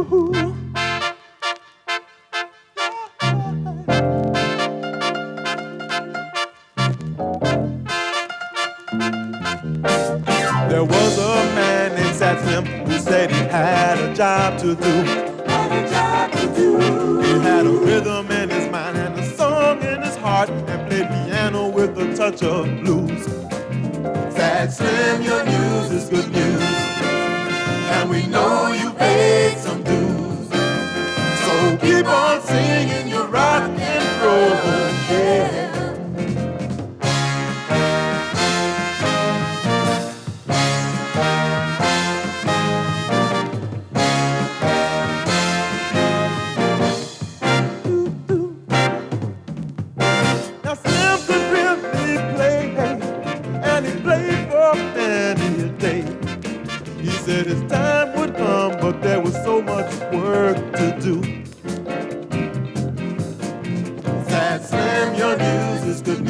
There was a man named Sad Slim who said he had a job to do. He had a rhythm in his mind and a song in his heart and played piano with a touch of blues. Sad Slim, your news is good news, and we know you paid some dues. So keep on singing your rock and roll, yeah. Now Slim could really play, and he played for many a day. He said his time would come, but there was so much work to do. Sad Slim, your news is good news.